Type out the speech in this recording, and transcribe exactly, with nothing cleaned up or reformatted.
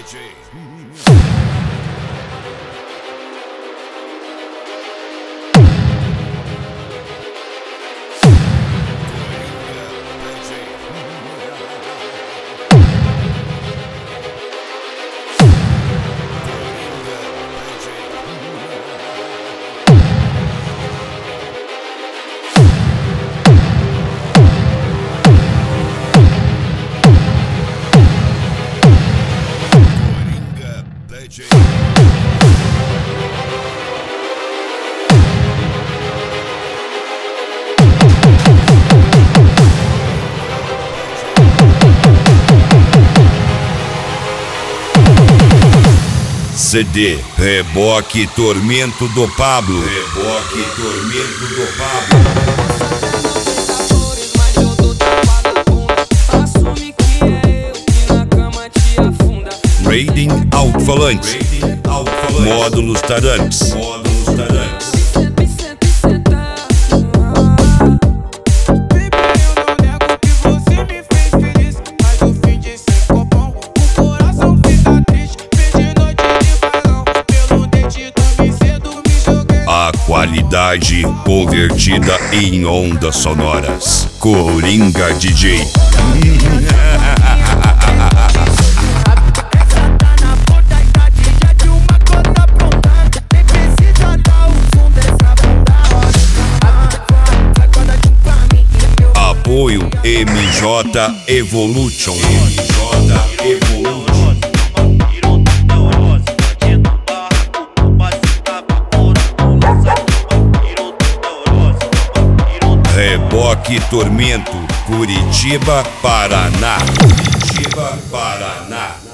C D Reboque Tormento do Pablo. Reboque Tormento do Pablo. Raiding Alto-Falante. Módulos Tarantes. Módulos Tarantes. A qualidade convertida em ondas sonoras. Coringa D J. Apoio M J Evolution. M J Evolution. Reboque Tormento, Curitiba, Paraná. Curitiba, Paraná.